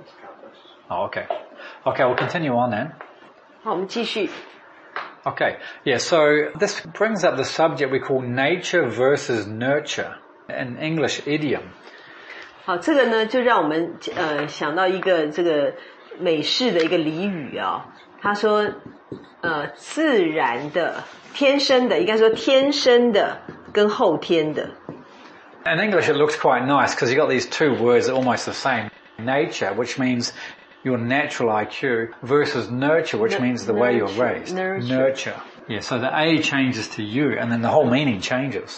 Oh, okay. Okay, we'll continue on then. 好，我们继续。 Okay, yeah, so this brings up the subject we call nature versus nurture, an English idiom. 好，这个呢就让我们想到一个这个美式的一个俚语啊，他说自然的、天生的，应该说天生的跟后天的。 In English it looks quite nice because you got these two words that are almost the same. Nature, which means your natural IQ, versus nurture, which means the way you're raised. Nurture. Yeah, so the A changes to you and then the whole meaning changes.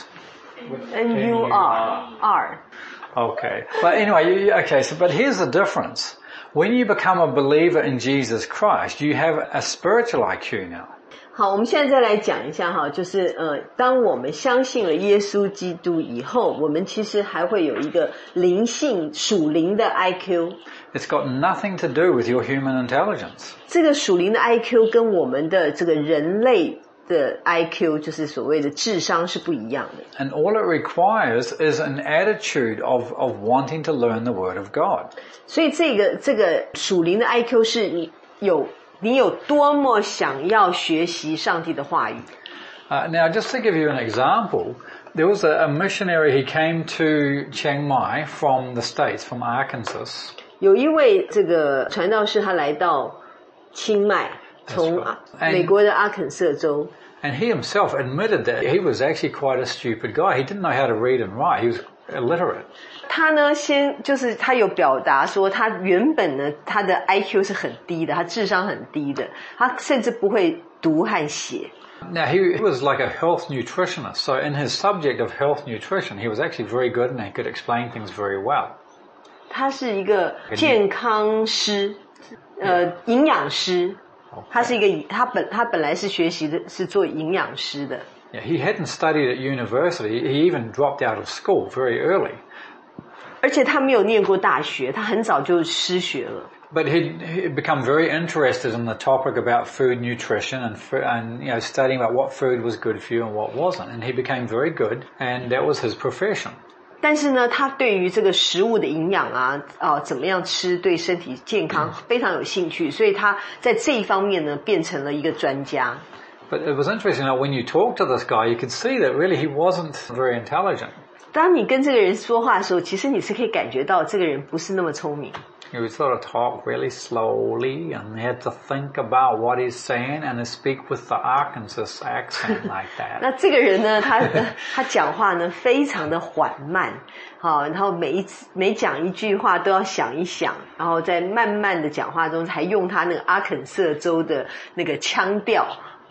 N-U-R. Okay. But anyway, but here's the difference. When you become a believer in Jesus Christ, you have a spiritual IQ now. 好，我们现在再来讲一下哈，就是当我们相信了耶稣基督以后，我们其实还会有一个灵性属灵的 IQ。 It's got nothing to do with your human intelligence. 这个属灵的 IQ 跟我们的这个人类的 IQ 就是所谓的智商是不一样的。 And all it requires is an attitude of wanting to learn the Word of God. 所以这个属灵的 IQ 是你有多么想要学习上帝的话语。 Now, just to give you an example, there was a missionary, he came to Chiang Mai from the States, from Arkansas. 有一位这个传道士，他来到清迈，从美国的阿肯色州。 And he himself admitted that he was actually quite a stupid guy. He didn't know how to read and write. He was illiterate. 他呢，就是他有表达说，他原本呢，他的 IQ 是很低的，他智商很低的，他甚至不会读和写。 Now, he was like a health nutritionist. So in his subject of health nutrition, he was actually very good and he could explain things very well. 他是一个健康师，营养师。他是一个他本来是学习的是做营养师的。 Yeah, he hadn't studied at university. He even dropped out of school very early. 而且他没有念过大学，他很早就失学了。 But he'd become very interested in the topic about food nutrition and you know studying about what food was good for you and what wasn't. And he became very good, and that was his profession. 但是呢，他对于这个食物的营养怎么样吃对身体健康非常有兴趣，所以他在这一方面呢变成了一个专家。 But it was interesting that when you talk to this guy, you could see that really he wasn't very intelligent. 当你跟这个人说话的时候，其实你是可以感觉到这个人不是那么聪明。 He would sort of talk really slowly and he had to think about what he's saying and speak with the Arkansas accent like that. 那这个人呢，他讲话呢非常的缓慢，好，然后每讲一句话都要想一想，然后在慢慢的讲话中才用他那个阿肯色州的那个腔调。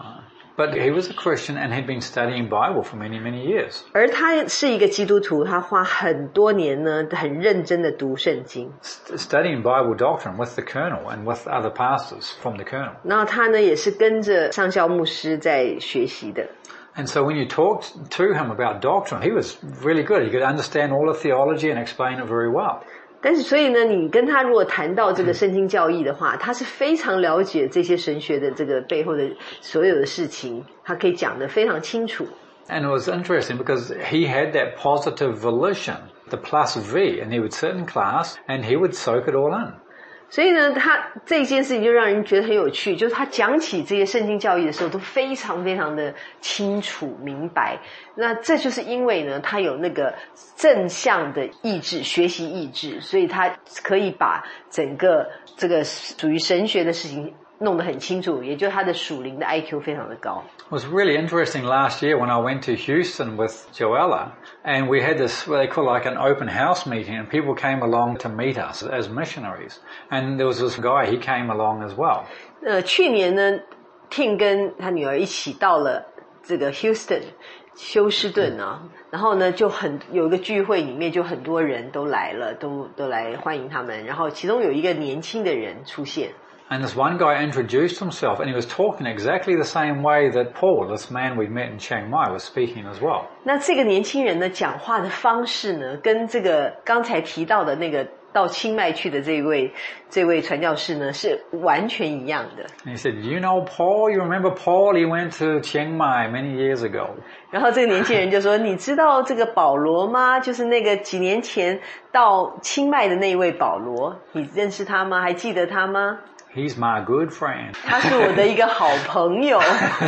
But he was a Christian and he'd been studying Bible for many, many years. 而他是一个基督徒，他花很多年呢，很认真的读圣经。 Studying Bible doctrine with the colonel and with other pastors from the colonel. 然后他呢，也是跟着上校牧师在学习的。 And so when you talked to him about doctrine, he was really good. He could understand all the theology and explain it very well. 但是所以呢，你跟他如果谈到这个圣经教义的话，他是非常了解这些神学的这个背后的所有的事情，他可以讲得非常清楚。 And it was interesting because he had that positive volition, the plus V, and he would sit in class and he would soak it all in. 所以呢，他这件事情就让人觉得很有趣，就是他讲起这些圣经教义的时候都非常非常的清楚明白。那这就是因为呢，他有那个正向的意志，学习意志，所以他可以把整个这个属于神学的事情弄得很清楚，也就是他的属灵的 IQ 非常的高。 It was really interesting last year when I went to Houston with Joella and we had this, what they call like an open house meeting, and people came along to meet us as missionaries. And there was this guy, he came along as well. 去年呢 Tim 跟他女儿一起到了这个 Houston 休斯顿啊，然后呢就有一个聚会里面就很多人都来了，都来欢迎他们，然后其中有一个年轻的人出现。 And this one guy introduced himself and he was talking exactly the same way that Paul, this man we met in Chiang Mai, was speaking as well. 那这个年轻人呢讲话的方式呢，跟这个刚才提到的那个到清迈去的这位传教士呢，是完全一样的。 And he said, "You know Paul? You remember Paul? He went to Chiang Mai many years ago." 然后这个年轻人就说：“你知道这个保罗吗？就是那个几年前到清迈的那一位保罗，你认识他吗？还记得他吗？” He's my good friend. 他是我的一个好朋友。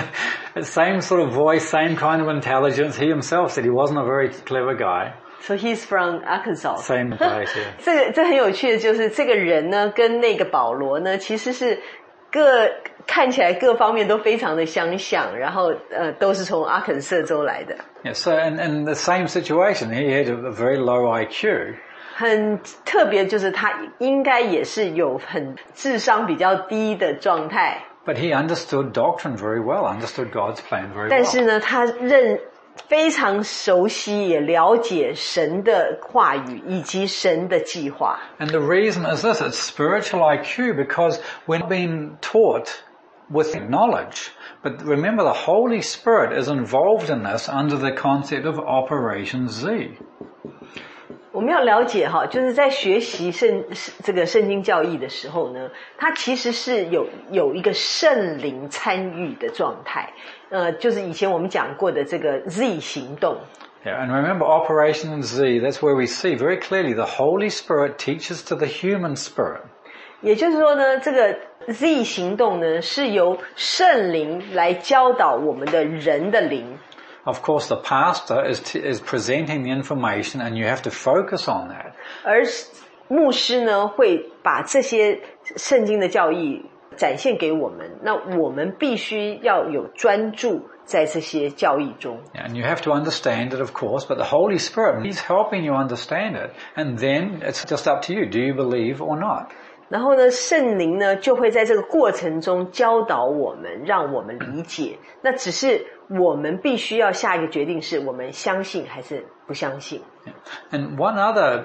Same sort of voice, same kind of intelligence. He himself said he wasn't a very clever guy. So he's from Arkansas. Same place, yeah. 这很有趣的就是这个人呢，跟那个保罗呢，其实是看起来各方面都非常的相像，然后都是从阿肯色州来的。 Yeah, so in the same situation, he had a very low IQ. 很特别，就是他应该也是有很智商比较低的状态。 But he understood doctrine very well, understood God's plan very well. 但是呢，他非常熟悉也了解神的话语以及神的计划。 And the reason is this, it's spiritual IQ because we're not being taught with knowledge. But remember, the Holy Spirit is involved in this under the concept of Operation Z. 我们要了解哈，就是在学习这个圣经教义的时候呢，它其实是有一个圣灵参与的状态，就是以前我们讲过的这个 Z 行动。 Yeah, and remember Operation Z, that's where we see very clearly the Holy Spirit teaches to the human spirit. 也就是说呢，这个 Z 行动呢，是由圣灵来教导我们的人的灵。 Of course, the pastor is presenting the information and you have to focus on that. 而牧师呢，会把这些圣经的教义展现给我们，那我们必须要有专注在这些教义中。 And you have to understand it, of course, but the Holy Spirit, He's helping you understand it. And then it's just up to you. Do you believe or not? 然后呢，圣灵呢就会在这个过程中教导我们，让我们理解。那只是我们必须要下一个决定，是我们相信还是不相信。 And one other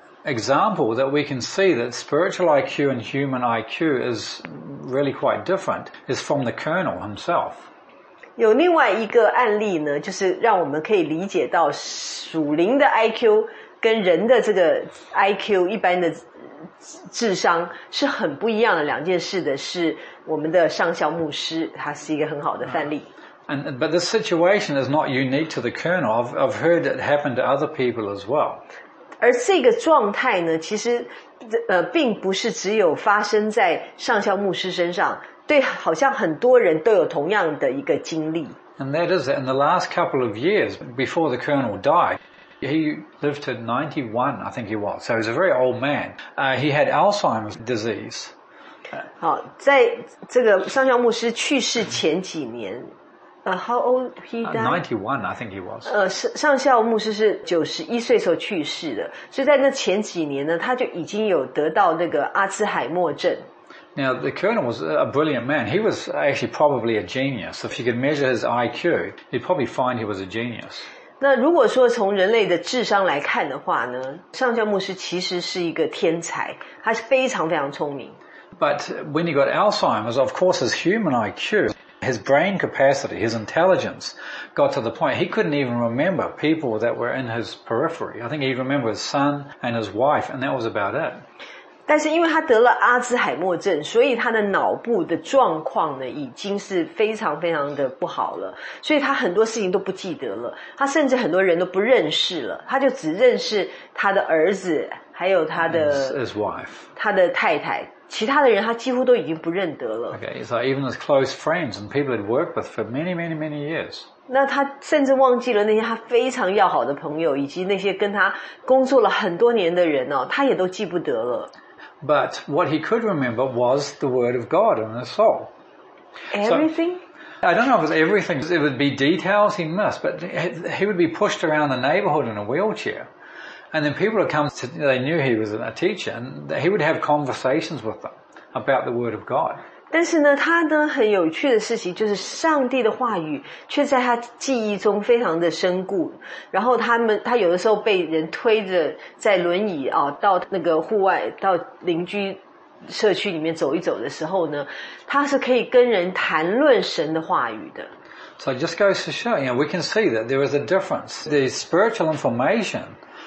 example that we can see that spiritual IQ and human IQ is really quite different is from the Colonel himself. 有另外一个案例呢，就是让我们可以理解到属灵的 IQ 跟人的这个 IQ 一般的智商是很不一样的两件事的，是我们的上校牧师，他是一个很好的范例。 But this situation is not unique to the Colonel. I've heard it happen to other people as well. 而这个状态呢，其实并不是只有发生在上校牧师身上，对，好像很多人都有同样的一个经历。 And that is that in the last couple of years before the Colonel died, he lived to 91, I think he was. So he was a very old man. He had Alzheimer's disease. 好，在这个上校牧师去世前几年，how old he died? 91, I think he was. 上校牧师是91岁时候去世的，所以在那前几年呢，他就已经有得到那个阿兹海默症。 Now, the Colonel was a brilliant man. He was actually probably a genius. If you could measure his IQ, you'd probably find he was a genius. 那如果说从人类的智商来看的话呢，上校牧师其实是一个天才，他是非常非常聪明。 But when he got Alzheimer's, of course, his human IQ, his brain capacity, his intelligence got to the point he couldn't even remember people that were in his periphery. I think he remembered his son and his wife, and that was about it. 但是因为他得了阿兹海默症，所以他的脑部的状况呢已经是非常非常的不好了，所以他很多事情都不记得了，他甚至很多人都不认识了，他就只认识他的儿子还有他的 his wife, 他的太太，其他的人他几乎都已经不认得了。 Okay, so even his close friends and people he'd worked with for many, many, many years. 那他甚至忘记了那些他非常要好的朋友，以及那些跟他工作了很多年的人哦，他也都记不得了。 But what he could remember was the word of God in his soul. Everything? So, I don't know if it was everything. It would be details he missed, but he would be pushed around the neighborhood in a wheelchair. And then people would come to, they knew he was a teacher, and he would have conversations with them about the word of God. 但是呢，他呢很有趣的事情就是上帝的话语却在他记忆中非常的深固。然后他有的时候被人推着在轮椅到那个户外，到邻居社区里面走一走的时候呢，他是可以跟人谈论神的话语的。 So it just goes to show, we can see that there is a difference. The spiritual information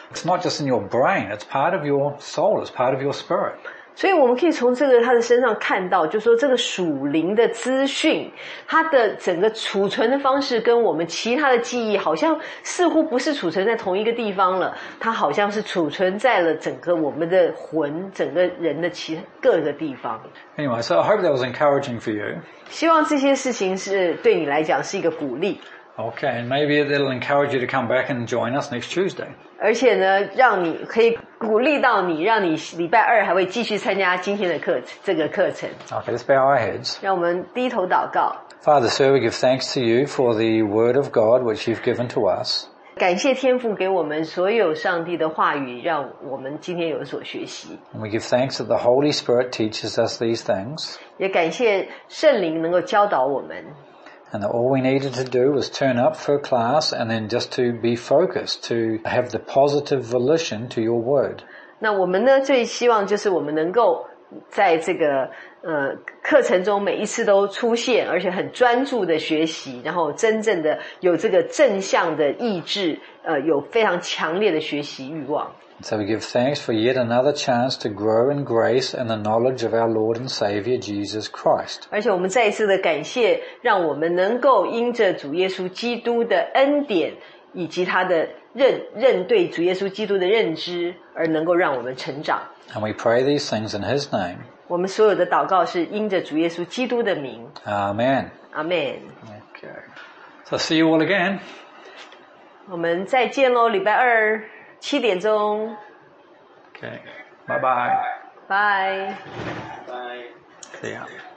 It's not just in your brain, it's part of your soul, it's part of your spirit. 所以我们可以从这个他的身上看到，就是说这个属灵的资讯，它的整个储存的方式跟我们其他的记忆好像似乎不是储存在同一个地方了，它好像是储存在了整个我们的魂，整个人的各个地方。 Anyway, so I hope that was encouraging for you. 希望这些事情是对你来讲是一个鼓励。 Okay, and maybe it'll encourage you to come back and join us next Tuesday. 而且呢，让你可以鼓励到你，让你礼拜二还会继续参加今天的这个课程。 Okay, let's bow our heads. 让我们低头祷告。 Father, sir, we give thanks to you for the word of God which you've given to us. 感谢天父给我们所有上帝的话语，让我们今天有所学习。 And we give thanks that the Holy Spirit teaches us these things. 也感谢圣灵能够教导我们。 And that all we needed to do was turn up for class and then just to be focused, to have the positive volition to your word. 那我们呢，最希望就是我们能够在这个课程中每一次都出现，而且很专注的学习，然后真正的有这个正向的意志，有非常强烈的学习欲望。 So we give thanks for yet another chance to grow in grace and the knowledge of our Lord and Savior Jesus Christ. 而且我们再一次的感谢，让我们能够因着主耶稣基督的恩典以及他的认对主耶稣基督的认知，而能够让我们成长。 And we pray these things in His name. 我们所有的祷告是因着主耶稣基督的名。 Amen. Amen. Okay. So see you all again. 我们再见咯，礼拜二7点钟。 Okay. Bye-bye. Bye. Bye. See ya.